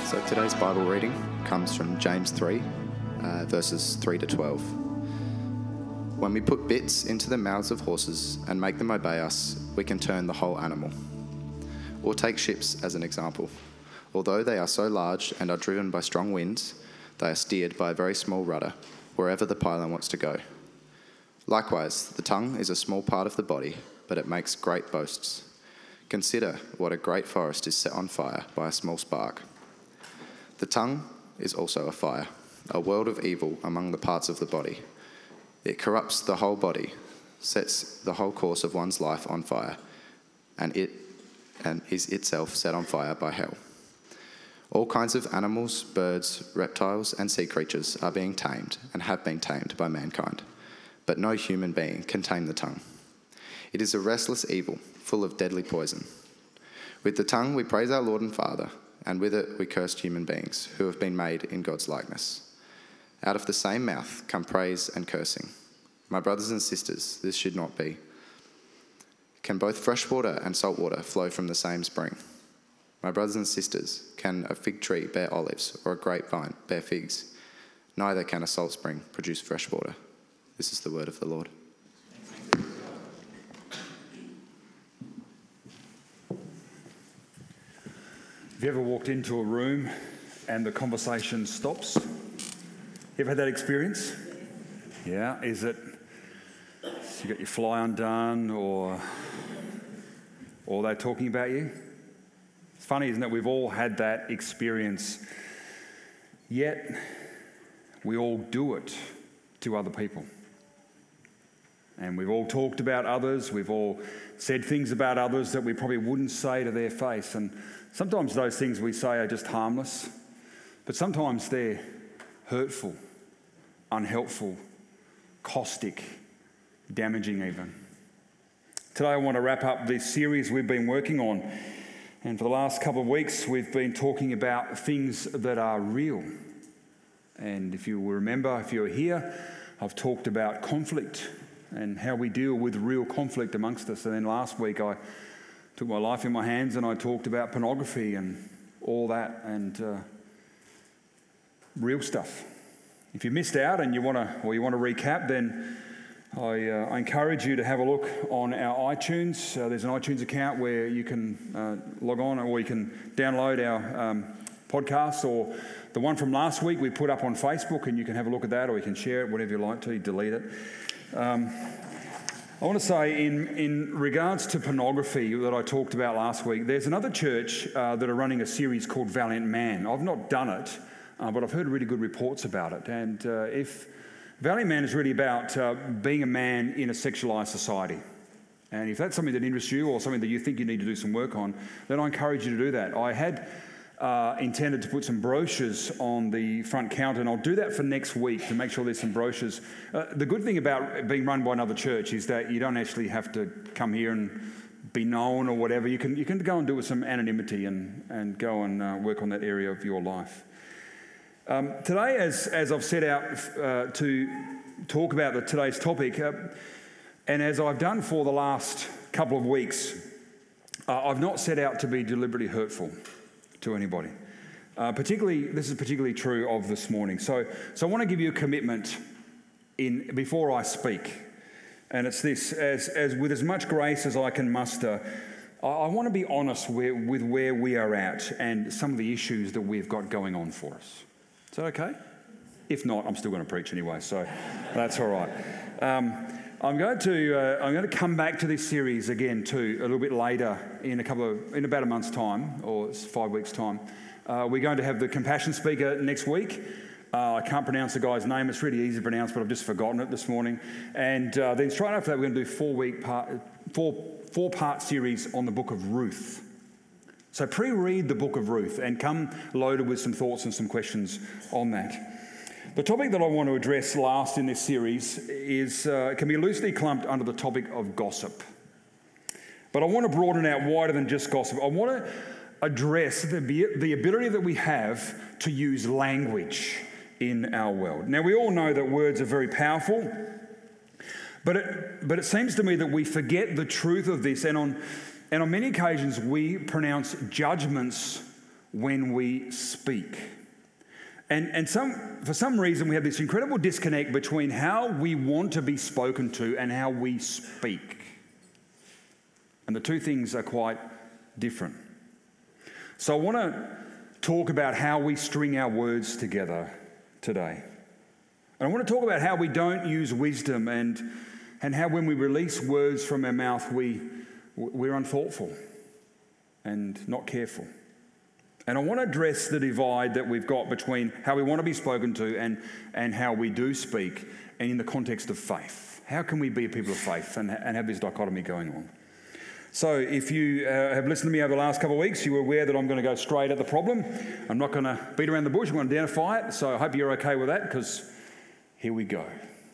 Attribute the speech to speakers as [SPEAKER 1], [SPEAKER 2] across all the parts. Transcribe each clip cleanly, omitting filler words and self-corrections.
[SPEAKER 1] So today's Bible reading comes from James 3, verses 3 to 12. When we put bits into the mouths of horses and make them obey us, we can turn the whole animal. Or take ships as an example. Although they are so large and are driven by strong winds, they are steered by a very small rudder, wherever the pilot wants to go. Likewise, the tongue is a small part of the body, but it makes great boasts. Consider what a great forest is set on fire by a small spark. The tongue is also a fire, a world of evil among the parts of the body. It corrupts the whole body, sets the whole course of one's life on fire, and is itself set on fire by hell. All kinds of animals, birds, reptiles, and sea creatures are being tamed and have been tamed by mankind, but no human being can tame the tongue. It is a restless evil, full of deadly poison. With the tongue we praise our Lord and Father, and with it we curse human beings who have been made in God's likeness. Out of the same mouth come praise and cursing. My brothers and sisters, this should not be. Can both fresh water and salt water flow from the same spring? My brothers and sisters, can a fig tree bear olives or a grapevine bear figs? Neither can a salt spring produce fresh water. This is the word of the Lord.
[SPEAKER 2] Have you ever walked into a room and the conversation stops? You ever had that experience? Yeah, is it you got your fly undone or they're talking about you? It's funny, isn't it? We've all had that experience, yet we all do it to other people. And we've all talked about others, we've all said things about others that we probably wouldn't say to their face. And sometimes those things we say are just harmless, but sometimes they're hurtful, unhelpful, caustic, damaging even. Today I want to wrap up this series we've been working on. And for the last couple of weeks, we've been talking about things that are real. And if you will remember, if you're here, I've talked about conflict and how we deal with real conflict amongst us. And then last week I took my life in my hands and I talked about pornography and all that and real stuff. If you missed out and you want to recap, then I encourage you to have a look on our iTunes. There's an iTunes account where you can log on, or you can download our podcast, or the one from last week we put up on Facebook, and you can have a look at that, or you can share it, whatever you like to, delete it. I want to say in regards to pornography that I talked about last week, there's another church that are running a series called Valiant Man. I've not done it, but I've heard really good reports about it. And if Valiant Man is really about being a man in a sexualised society. And if that's something that interests you or something that you think you need to do some work on, then I encourage you to do that. I had intended to put some brochures on the front counter, and I'll do that for next week to make sure there's some brochures. The good thing about being run by another church is that you don't actually have to come here and be known or whatever. You can go and do it with some anonymity and go and work on that area of your life. Today, as I've set out to talk about today's topic, and as I've done for the last couple of weeks, I've not set out to be deliberately hurtful to anybody. This is particularly true of this morning. So I want to give you a commitment before I speak, and it's this: as with as much grace as I can muster, I want to be honest with where we are at and some of the issues that we've got going on for us. Is that okay? If not, I'm still going to preach anyway, so that's all right. I'm going to come back to this series again too a little bit later in about a month's time, or 5 weeks' time. We're going to have the compassion speaker next week. I can't pronounce the guy's name. It's really easy to pronounce, but I've just forgotten it this morning. And then straight after that, we're going to do four-part series on the book of Ruth. So pre-read the book of Ruth and come loaded with some thoughts and some questions on that. The topic that I want to address last in this series can be loosely clumped under the topic of gossip. But I want to broaden out wider than just gossip. I want to address the ability that we have to use language in our world. Now, we all know that words are very powerful, but it seems to me that we forget the truth of this, and on many occasions we pronounce judgments when we speak. And for some reason, we have this incredible disconnect between how we want to be spoken to and how we speak. And the two things are quite different. So I want to talk about how we string our words together today. And I want to talk about how we don't use wisdom and how when we release words from our mouth, we're unthoughtful and not careful. And I want to address the divide that we've got between how we want to be spoken to and how we do speak, and in the context of faith. How can we be a people of faith and have this dichotomy going on? So if you have listened to me over the last couple of weeks, you were aware that I'm going to go straight at the problem. I'm not going to beat around the bush. I'm going to identify it. So I hope you're okay with that, because here we go.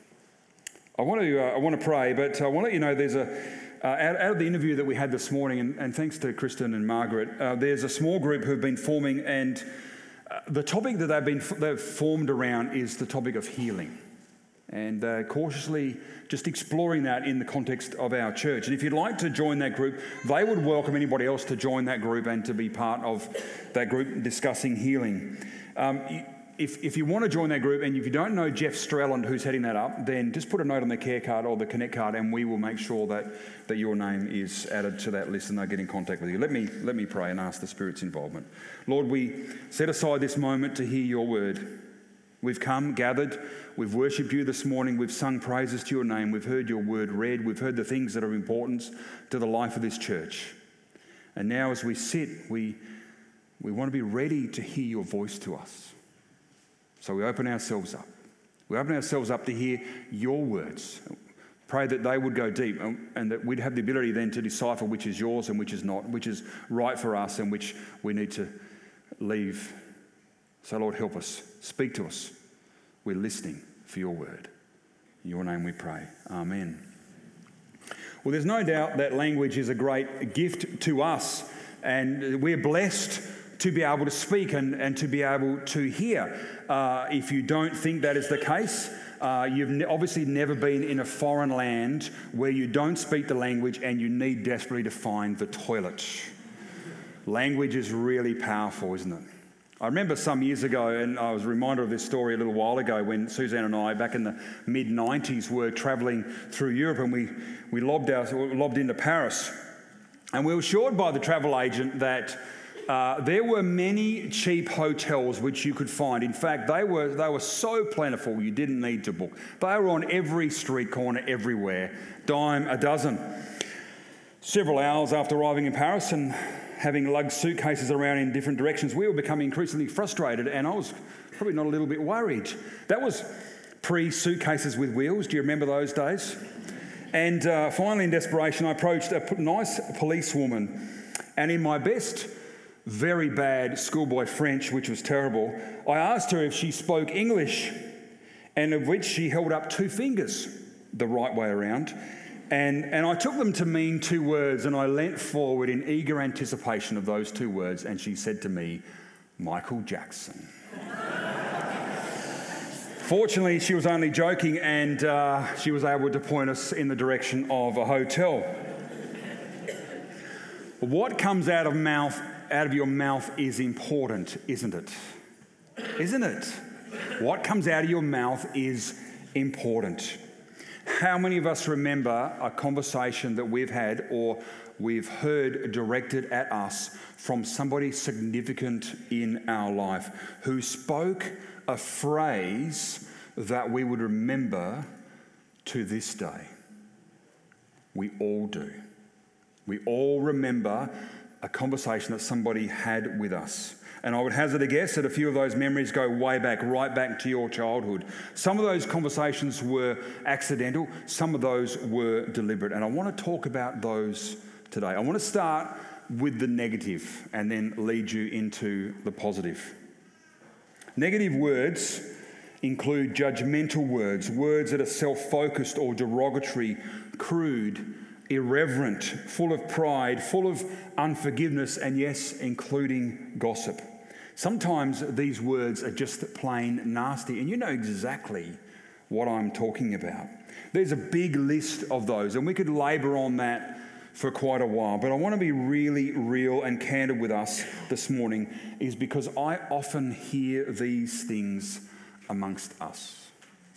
[SPEAKER 2] I want to pray, but I want to let you know there's out of the interview that we had this morning, and thanks to Kristen and Margaret, there's a small group who've been forming, and the topic that they've formed around is the topic of healing, and cautiously just exploring that in the context of our church. And if you'd like to join that group, they would welcome anybody else to join that group and to be part of that group discussing healing. If you want to join that group, and if you don't know Jeff Strelland, who's heading that up, then just put a note on the care card or the Connect card, and we will make sure that your name is added to that list and they'll get in contact with you. Let me pray and ask the Spirit's involvement. Lord, we set aside this moment to hear your word. We've come, gathered, we've worshipped you this morning, we've sung praises to your name, we've heard your word read, we've heard the things that are important to the life of this church. And now as we sit, we want to be ready to hear your voice to us. So we open ourselves up. We open ourselves up to hear your words. Pray that they would go deep and that we'd have the ability then to decipher which is yours and which is not, which is right for us and which we need to leave. So Lord, help us. Speak to us. We're listening for your word. In your name we pray. Amen. Well, there's no doubt that language is a great gift to us, and we're blessed to be able to speak and to be able to hear. If you don't think that is the case, you've obviously never been in a foreign land where you don't speak the language and you need desperately to find the toilet. Language is really powerful, isn't it? I remember some years ago, and I was reminded of this story a little while ago, when Suzanne and I, back in the mid-90s, were travelling through Europe, and we lobbed into Paris. And we were assured by the travel agent that there were many cheap hotels which you could find. In fact, they were so plentiful you didn't need to book. They were on every street corner, everywhere, dime a dozen. Several hours after arriving in Paris and having lugged suitcases around in different directions, we were becoming increasingly frustrated, and I was probably not a little bit worried. That was pre-suitcases with wheels. Do you remember those days? And finally, in desperation, I approached a nice policewoman, and in my best, very bad schoolboy French, which was terrible, I asked her if she spoke English, and of which she held up two fingers the right way around. And I took them to mean two words, and I leant forward in eager anticipation of those two words, and she said to me, Michael Jackson. Fortunately, she was only joking, and she was able to point us in the direction of a hotel. What comes out of your mouth is important, isn't it? Isn't it? What comes out of your mouth is important. How many of us remember a conversation that we've had or we've heard directed at us from somebody significant in our life who spoke a phrase that we would remember to this day? We all do. We all remember a conversation that somebody had with us. And I would hazard a guess that a few of those memories go way back, right back to your childhood. Some of those conversations were accidental, some of those were deliberate. And I want to talk about those today. I want to start with the negative and then lead you into the positive. Negative words include judgmental words, words that are self-focused or derogatory, crude, irreverent, full of pride, full of unforgiveness, and yes, including gossip. Sometimes these words are just plain nasty, and you know exactly what I'm talking about. There's a big list of those, and we could labour on that for quite a while, but I want to be really real and candid with us this morning, is because I often hear these things amongst us.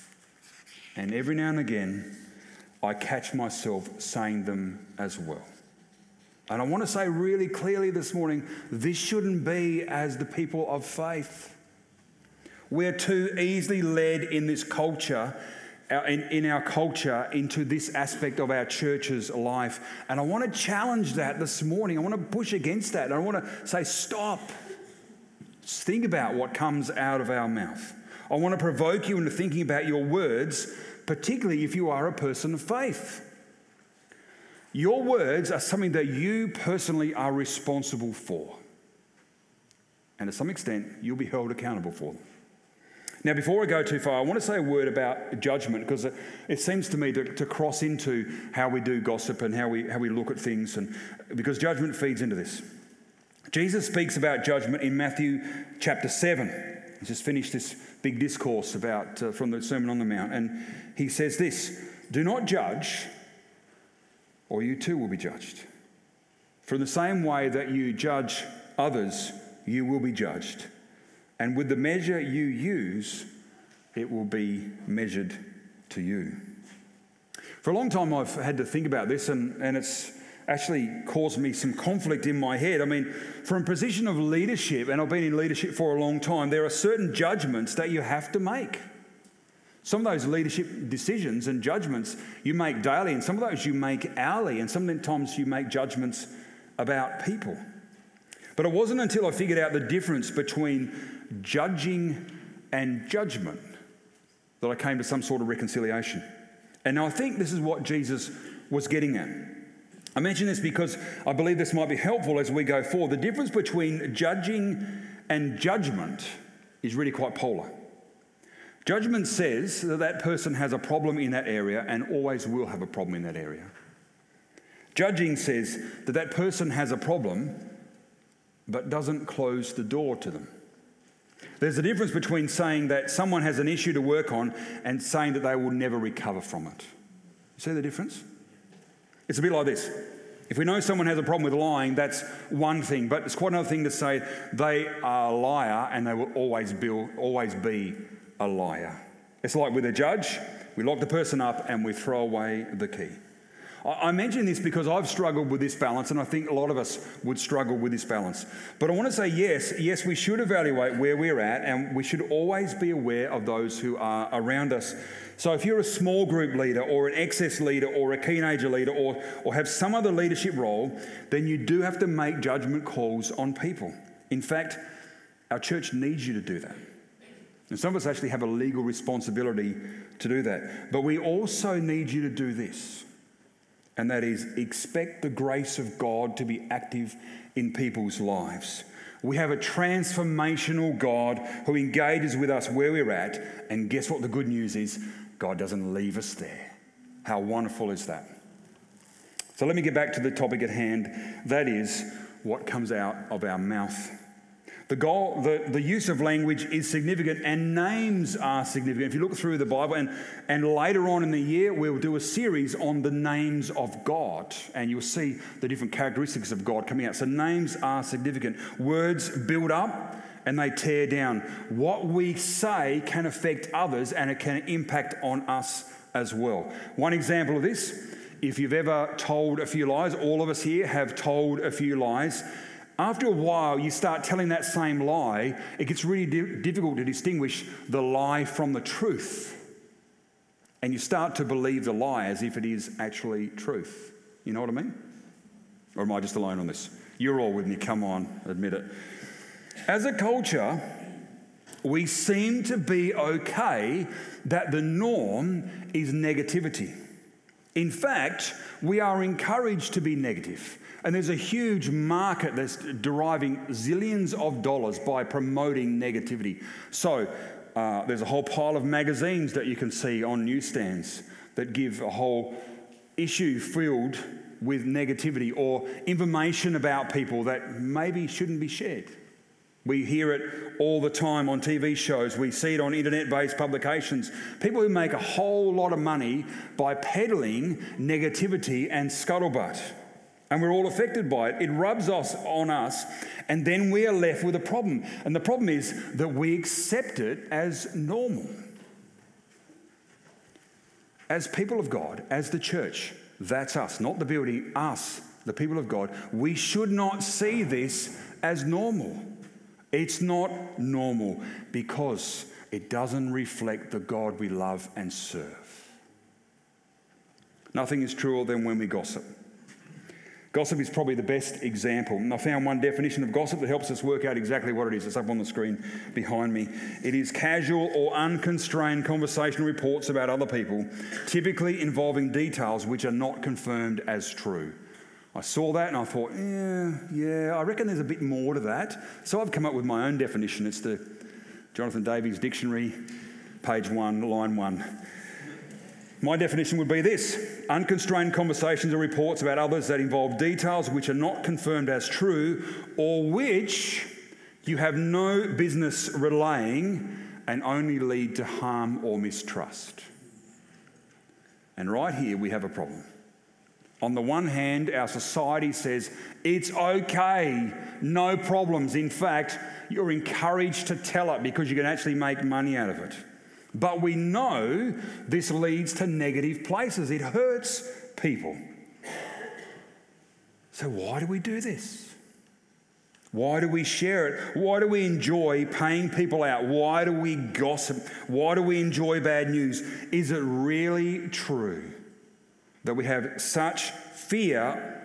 [SPEAKER 2] And every now and again, I catch myself saying them as well. And I want to say really clearly this morning, this shouldn't be as the people of faith. We're too easily led in this culture, in our culture, into this aspect of our church's life. And I want to challenge that this morning. I want to push against that. And I want to say, stop. Just think about what comes out of our mouth. I want to provoke you into thinking about your words, particularly if you are a person of faith. Your words are something that you personally are responsible for. And to some extent, you'll be held accountable for them. Now, before I go too far, I want to say a word about judgment, because it seems to me to cross into how we do gossip and how we look at things, and because judgment feeds into this. Jesus speaks about judgment in Matthew chapter 7. He's just finished this big discourse about from the Sermon on the Mount, and he says this: "Do not judge, or you too will be judged. For in the same way that you judge others, you will be judged. And with the measure you use, it will be measured to you." For a long time, I've had to think about this, and it's actually caused me some conflict in my head. I mean, from a position of leadership, and I've been in leadership for a long time, there are certain judgments that you have to make. Some of those leadership decisions and judgments you make daily, and some of those you make hourly, and sometimes you make judgments about people. But it wasn't until I figured out the difference between judging and judgment that I came to some sort of reconciliation. And I think this is what Jesus was getting at. I mention this because I believe this might be helpful as we go forward. The difference between judging and judgment is really quite polar. Judgment says that that person has a problem in that area and always will have a problem in that area. Judging says that that person has a problem but doesn't close the door to them. There's a difference between saying that someone has an issue to work on and saying that they will never recover from it. You see the difference? It's a bit like this. If we know someone has a problem with lying, that's one thing, but it's quite another thing to say they are a liar and they will always be a liar. It's like with a judge, we lock the person up and we throw away the key. I mention this because I've struggled with this balance, and I think a lot of us would struggle with this balance. But I want to say yes, we should evaluate where we're at, and we should always be aware of those who are around us. So if you're a small group leader or an excess leader or a teenager leader or have some other leadership role, then you do have to make judgment calls on people. In fact, our church needs you to do that. And some of us actually have a legal responsibility to do that. But we also need you to do this. And that is, expect the grace of God to be active in people's lives. We have a transformational God who engages with us where we're at. And guess what the good news is? God doesn't leave us there. How wonderful is that? So let me get back to the topic at hand. That is what comes out of our mouth. The use of language is significant, and names are significant. If you look through the Bible, and later on in the year, we'll do a series on the names of God, and you'll see the different characteristics of God coming out. So names are significant. Words build up and they tear down. What we say can affect others, and it can impact on us as well. One example of this, if you've ever told a few lies, all of us here have told a few lies. After a while, you start telling that same lie, it gets really difficult to distinguish the lie from the truth. And you start to believe the lie as if it is actually truth. You know what I mean? Or am I just alone on this? You're all with me, come on, admit it. As a culture, we seem to be okay that the norm is negativity. In fact, we are encouraged to be negative. And there's a huge market that's deriving zillions of dollars by promoting negativity. So there's a whole pile of magazines that you can see on newsstands that give a whole issue filled with negativity or information about people that maybe shouldn't be shared. We hear it all the time on TV shows. We see it on internet-based publications. People who make a whole lot of money by peddling negativity and scuttlebutt. And we're all affected by it. It rubs off on us, and then we are left with a problem. And the problem is that we accept it as normal. As people of God, as the church, that's us, not the building, us, the people of God. We should not see this as normal. It's not normal because it doesn't reflect the God we love and serve. Nothing is truer than when we gossip. Gossip is probably the best example. And I found one definition of gossip that helps us work out exactly what it is. It's up on the screen behind me. It is casual or unconstrained conversational reports about other people, typically involving details which are not confirmed as true. I saw that and I thought, yeah, I reckon there's a bit more to that. So I've come up with my own definition. It's the Jonathan Davies Dictionary, page 1, line 1. My definition would be this: unconstrained conversations or reports about others that involve details which are not confirmed as true or which you have no business relaying and only lead to harm or mistrust. And right here we have a problem. On the one hand, our society says it's okay, no problems. In fact, you're encouraged to tell it because you can actually make money out of it. But we know this leads to negative places. It hurts people. So why do we do this? Why do we share it? Why do we enjoy paying people out? Why do we gossip? Why do we enjoy bad news? Is it really true that we have such fear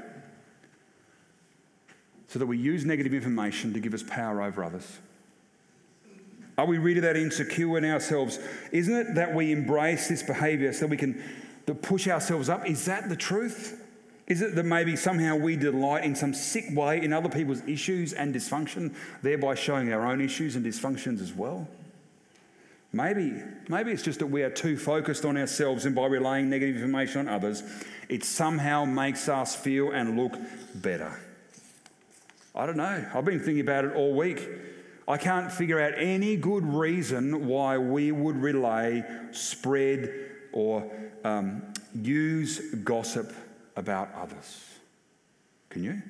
[SPEAKER 2] so that we use negative information to give us power over others? Are we really that insecure in ourselves? Isn't it that we embrace this behaviour so we can push ourselves up? Is that the truth? Is it that maybe somehow we delight in some sick way in other people's issues and dysfunction, thereby showing our own issues and dysfunctions as well? Maybe it's just that we are too focused on ourselves, and by relaying negative information on others, it somehow makes us feel and look better. I don't know. I've been thinking about it all week. I can't figure out any good reason why we would relay, spread, or use gossip about others. Can you?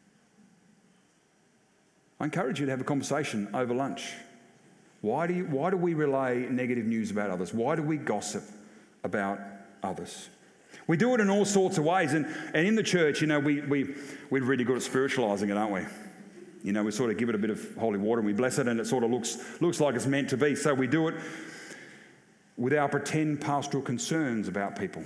[SPEAKER 2] I encourage you to have a conversation over lunch. Why do we relay negative news about others? Why do we gossip about others? We do it in all sorts of ways, and in the church, we're really good at spiritualising it, aren't we? We sort of give it a bit of holy water and we bless it, and it sort of looks like it's meant to be. So we do it with our pretend pastoral concerns about people.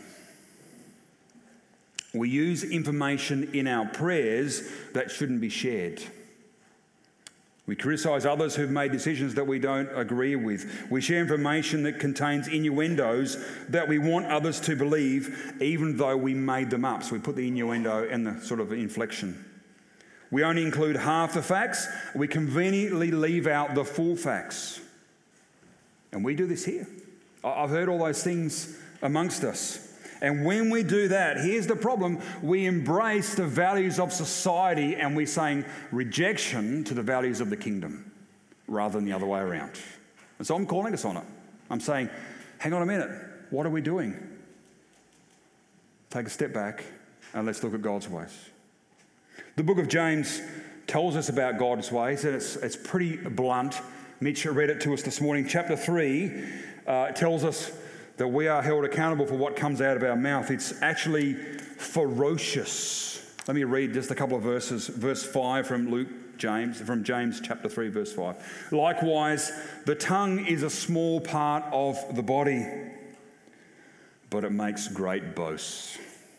[SPEAKER 2] We use information in our prayers that shouldn't be shared. We criticise others who've made decisions that we don't agree with. We share information that contains innuendos that we want others to believe, even though we made them up. So we put the innuendo and the sort of inflection. We only include half the facts. We conveniently leave out the full facts. And we do this here. I've heard all those things amongst us. And when we do that, here's the problem. We embrace the values of society and we're saying rejection to the values of the kingdom rather than the other way around. And so I'm calling us on it. I'm saying, hang on a minute. What are we doing? Take a step back and let's look at God's ways. The book of James tells us about God's ways, and it's pretty blunt. Mitch read it to us this morning. Chapter 3 tells us that we are held accountable for what comes out of our mouth. It's actually ferocious. Let me read just a couple of verses. Verse 5 from James chapter 3, verse 5. Likewise, the tongue is a small part of the body, but it makes great boasts.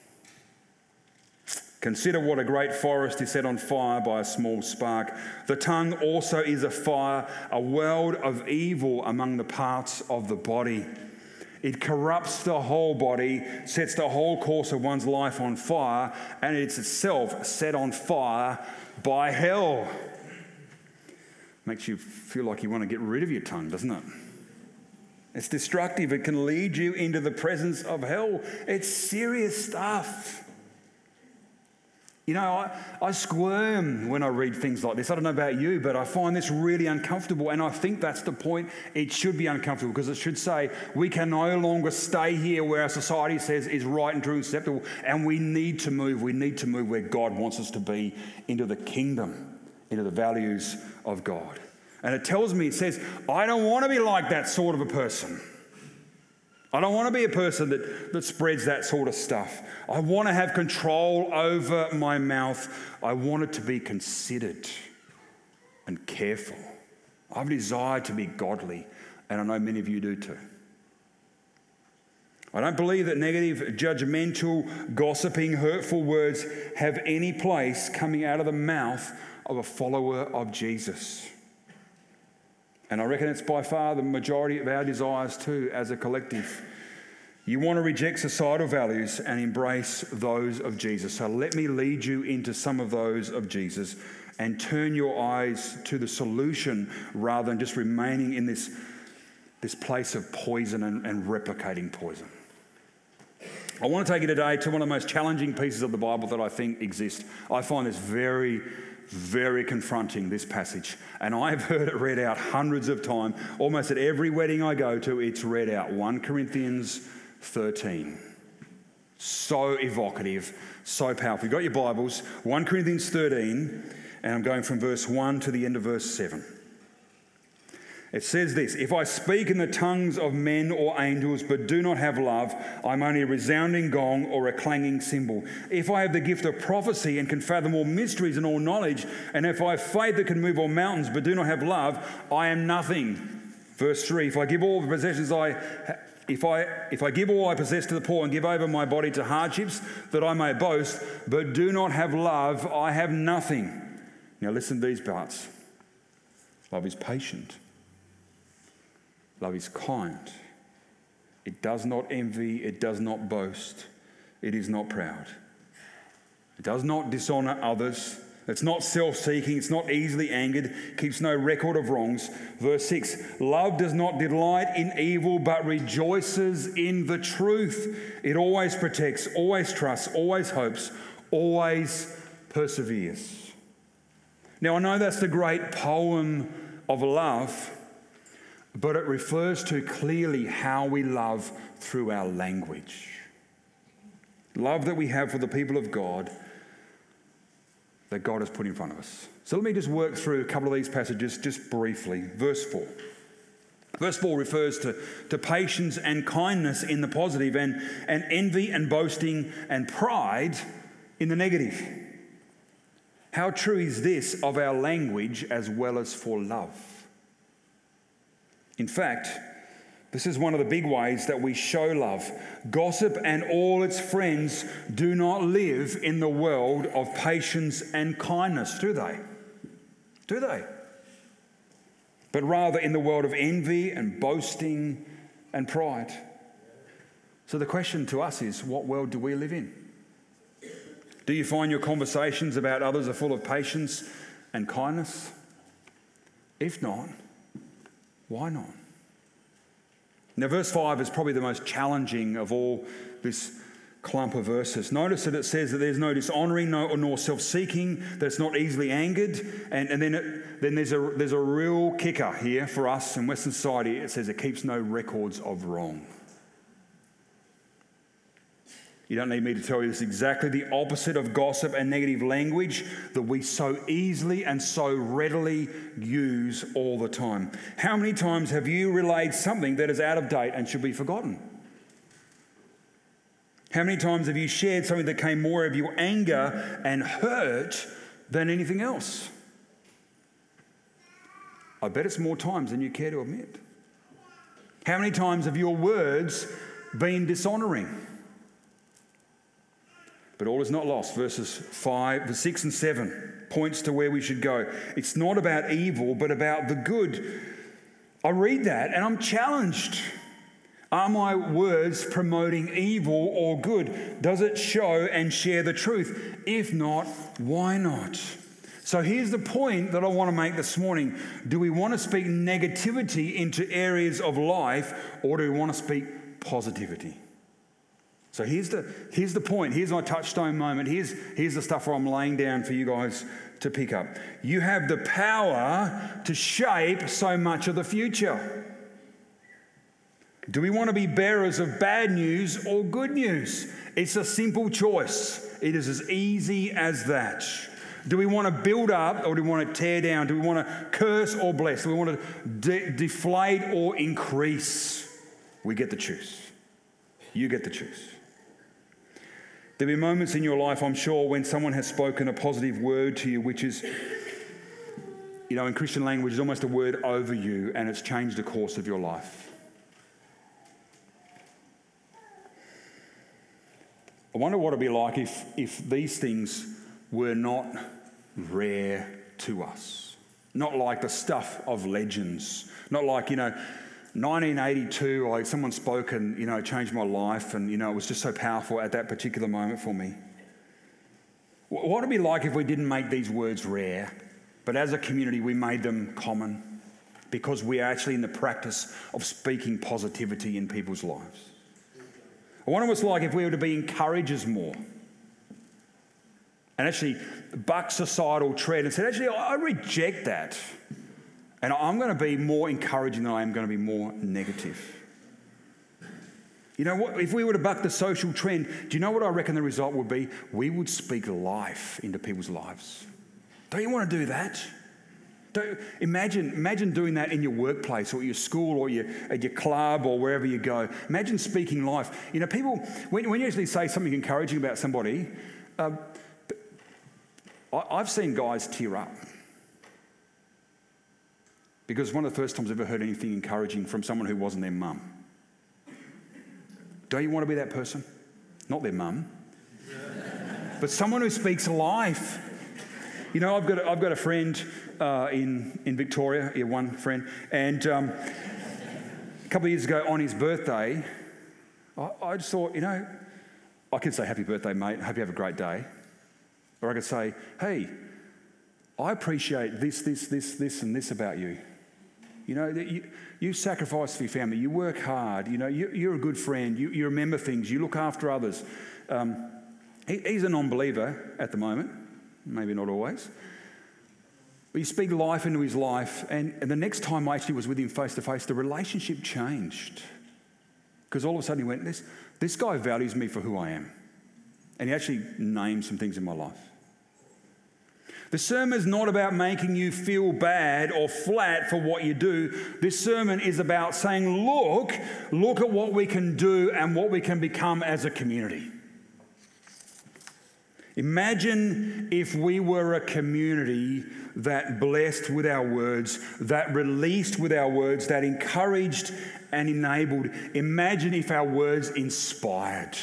[SPEAKER 2] Consider what a great forest is set on fire by a small spark. The tongue also is a fire, a world of evil among the parts of the body. It corrupts the whole body, sets the whole course of one's life on fire, and it's itself set on fire by hell. Makes you feel like you want to get rid of your tongue, doesn't it? It's destructive. It can lead you into the presence of hell. It's serious stuff. You know, I squirm when I read things like this. I don't know about you, but I find this really uncomfortable. And I think that's the point. It should be uncomfortable because it should say we can no longer stay here where our society says is right and true and acceptable. And we need to move. We need to move where God wants us to be, into the kingdom, into the values of God. And it tells me, it says, I don't want to be like that sort of a person. I don't want to be a person that spreads that sort of stuff. I want to have control over my mouth. I want it to be considered and careful. I have a desire to be godly, and I know many of you do too. I don't believe that negative, judgmental, gossiping, hurtful words have any place coming out of the mouth of a follower of Jesus. And I reckon it's by far the majority of our desires too as a collective. You want to reject societal values and embrace those of Jesus. So let me lead you into some of those of Jesus and turn your eyes to the solution rather than just remaining in this place of poison and replicating poison. I want to take you today to one of the most challenging pieces of the Bible that I think exist. I find this very, very confronting, this passage. And I've heard it read out hundreds of times. Almost at every wedding I go to, it's read out. 1 Corinthians 13. So evocative, so powerful. You've got your Bibles, 1 Corinthians 13, and I'm going from verse 1 to the end of verse 7. It says this: if I speak in the tongues of men or angels but do not have love, I'm only a resounding gong or a clanging cymbal. If I have the gift of prophecy and can fathom all mysteries and all knowledge, and if I have faith that can move all mountains but do not have love, I am nothing. Verse 3, if I give all the possessions if I give all I possess to the poor and give over my body to hardships that I may boast, but do not have love, I have nothing. Now listen to these parts. Love is patient. Love is kind. It does not envy. It does not boast. It is not proud. It does not dishonor others. It's not self-seeking. It's not easily angered. Keeps no record of wrongs. Verse 6, love does not delight in evil, but rejoices in the truth. It always protects, always trusts, always hopes, always perseveres. Now, I know that's the great poem of love, but it refers to clearly how we love through our language. Love that we have for the people of God that God has put in front of us. So let me just work through a couple of these passages just briefly. Verse 4. Verse 4 refers to patience and kindness in the positive, and envy and boasting and pride in the negative. How true is this of our language as well as for love? In fact, this is one of the big ways that we show love. Gossip and all its friends do not live in the world of patience and kindness, do they? Do they? But rather in the world of envy and boasting and pride. So the question to us is, what world do we live in? Do you find your conversations about others are full of patience and kindness? If not, why not? Now, verse 5 is probably the most challenging of all this clump of verses. Notice that it says that there's no dishonoring nor self-seeking, that it's not easily angered. And then there's a real kicker here for us in Western society. It says it keeps no records of wrong. You don't need me to tell you this is exactly the opposite of gossip and negative language that we so easily and so readily use all the time. How many times have you relayed something that is out of date and should be forgotten? How many times have you shared something that came more of your anger and hurt than anything else? I bet it's more times than you care to admit. How many times have your words been dishonoring? But all is not lost. Verses 6 and 7 points to where we should go. It's not about evil, but about the good. I read that and I'm challenged. Are my words promoting evil or good? Does it show and share the truth? If not, why not? So here's the point that I want to make this morning. Do we want to speak negativity into areas of life, or do we want to speak positivity? So here's the point. Here's my touchstone moment. Here's the stuff where I'm laying down for you guys to pick up. You have the power to shape so much of the future. Do we want to be bearers of bad news or good news? It's a simple choice. It is as easy as that. Do we want to build up or do we want to tear down? Do we want to curse or bless? Do we want to deflate or increase? We get to choose. You get to choose. There'll be moments in your life, I'm sure, when someone has spoken a positive word to you, which is, in Christian language, is almost a word over you, and it's changed the course of your life. I wonder what it'd be like if these things were not rare to us. Not like the stuff of legends. Not like, 1982, like someone spoke and, changed my life and, it was just so powerful at that particular moment for me. What would it be like if we didn't make these words rare, but as a community we made them common because we are actually in the practice of speaking positivity in people's lives? I wonder what it's like if we were to be encouragers more and actually buck societal trend and said, actually, I reject that. And I'm going to be more encouraging than I am going to be more negative. You know what? If we were to buck the social trend, do you know what I reckon the result would be? We would speak life into people's lives. Don't you want to do that? Imagine doing that in your workplace or your school or at your club or wherever you go. Imagine speaking life. People, when you actually say something encouraging about somebody, I've seen guys tear up. Because one of the first times I've ever heard anything encouraging from someone who wasn't their mum. Don't you want to be that person? Not their mum, but someone who speaks life. I've got a friend in Victoria, one friend, and a couple of years ago on his birthday, I just thought, I could say happy birthday, mate. Hope you have a great day, or I could say, hey, I appreciate this, and this about you. You sacrifice for your family. You work hard. You're a good friend. You remember things. You look after others. He's a non-believer at the moment. Maybe not always. But you speak life into his life. And the next time I actually was with him face to face, the relationship changed. Because all of a sudden he went, this guy values me for who I am. And he actually named some things in my life. The sermon's not about making you feel bad or flat for what you do. This sermon is about saying, look at what we can do and what we can become as a community. Imagine if we were a community that blessed with our words, that released with our words, that encouraged and enabled. Imagine if our words inspired.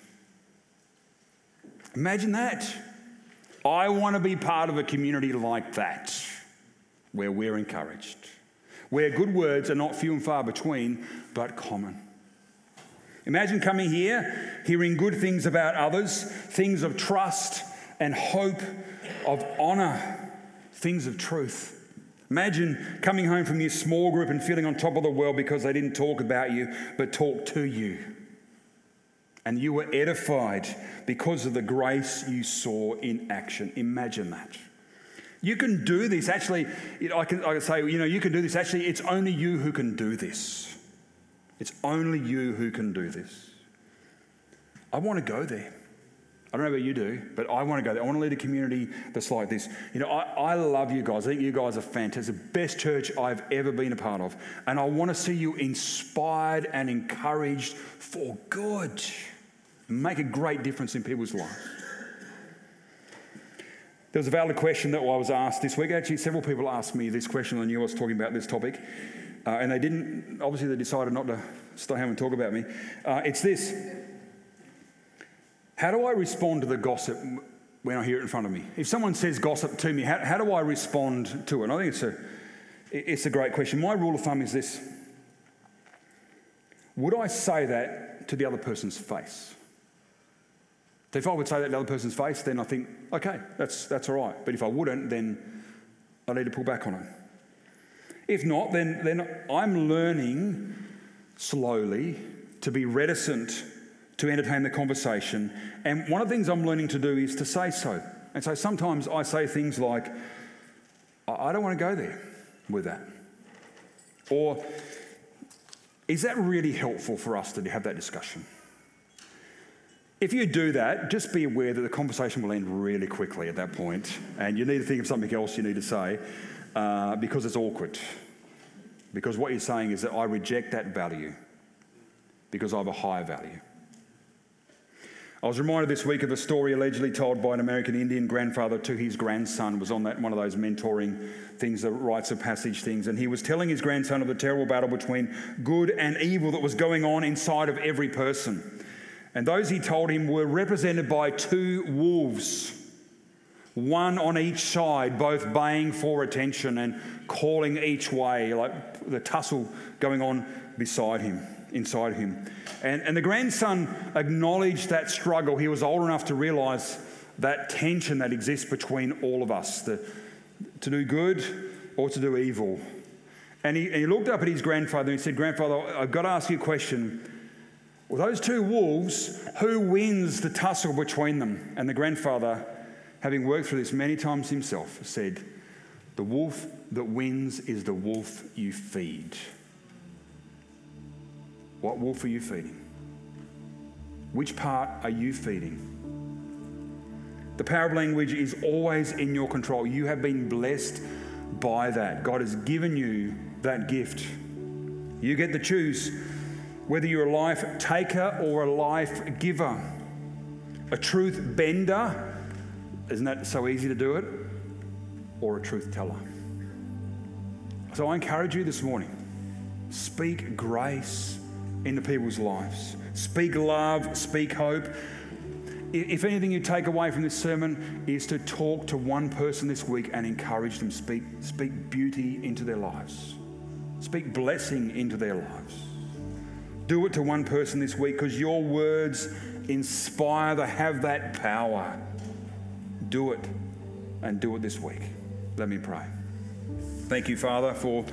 [SPEAKER 2] Imagine that. I want to be part of a community like that, where we're encouraged, where good words are not few and far between, but common. Imagine coming here, hearing good things about others, things of trust and hope, of honour, things of truth. Imagine coming home from your small group and feeling on top of the world because they didn't talk about you, but talked to you. And you were edified because of the grace you saw in action. Imagine that. You can do this. Actually, I can say, you can do this. Actually, it's only you who can do this. It's only you who can do this. I want to go there. I don't know about you do, but I want to go there. I want to lead a community that's like this. I love you guys. I think you guys are fantastic. The best church I've ever been a part of. And I want to see you inspired and encouraged for good. Make a great difference in people's lives. There was a valid question that I was asked this week. Actually, several people asked me this question. I knew I was talking about this topic. And they decided not to stay home and talk about me. It's this. How do I respond to the gossip when I hear it in front of me? If someone says gossip to me, how do I respond to it? And I think it's a great question. My rule of thumb is this. Would I say that to the other person's face? So if I would say that to the other person's face, then I think, okay, that's all right. But if I wouldn't, then I need to pull back on it. If not, then I'm learning slowly to be reticent to entertain the conversation. And one of the things I'm learning to do is to say so. And so sometimes I say things like, I don't want to go there with that. Or, is that really helpful for us to have that discussion? If you do that, just be aware that the conversation will end really quickly at that point, and you need to think of something else you need to say because it's awkward. Because what you're saying is that I reject that value because I have a higher value. I was reminded this week of a story allegedly told by an American Indian grandfather to his grandson. It was on one of those mentoring things, the rites of passage things, and he was telling his grandson of the terrible battle between good and evil that was going on inside of every person. And those, he told him, were represented by two wolves, one on each side, both baying for attention and calling each way, like the tussle going on inside him. And the grandson acknowledged that struggle. He was old enough to realise that tension that exists between all of us, to do good or to do evil. And he looked up at his grandfather and he said, "Grandfather, I've got to ask you a question. Well, those two wolves, who wins the tussle between them?" And the grandfather, having worked through this many times himself, said, "The wolf that wins is the wolf you feed." What wolf are you feeding? Which part are you feeding? The power of language is always in your control. You have been blessed by that. God has given you that gift. You get to choose whether you're a life taker or a life giver. A truth bender, isn't that so easy to do it? Or a truth teller. So I encourage you this morning, speak grace into people's lives. Speak love, speak hope. If anything you take away from this sermon is to talk to one person this week and encourage them, speak beauty into their lives. Speak blessing into their lives. Do it to one person this week because your words inspire, they have that power. Do it, and do it this week. Let me pray. Thank you, Father, for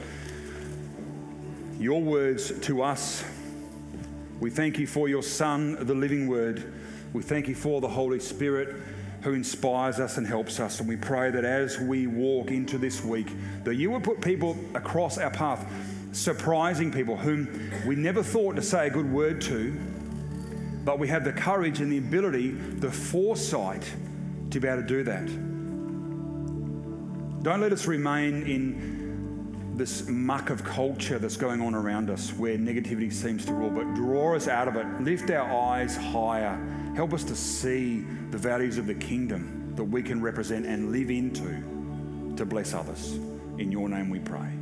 [SPEAKER 2] your words to us. We thank you for your Son, the living Word. We thank you for the Holy Spirit who inspires us and helps us. And we pray that as we walk into this week, that you will put people across our path, surprising people whom we never thought to say a good word to, but we have the courage and the ability, the foresight to be able to do that. Don't let us remain in this muck of culture that's going on around us where negativity seems to rule, but draw us out of it. Lift our eyes higher. Help us to see the values of the kingdom that we can represent and live into to bless others. In your name we pray.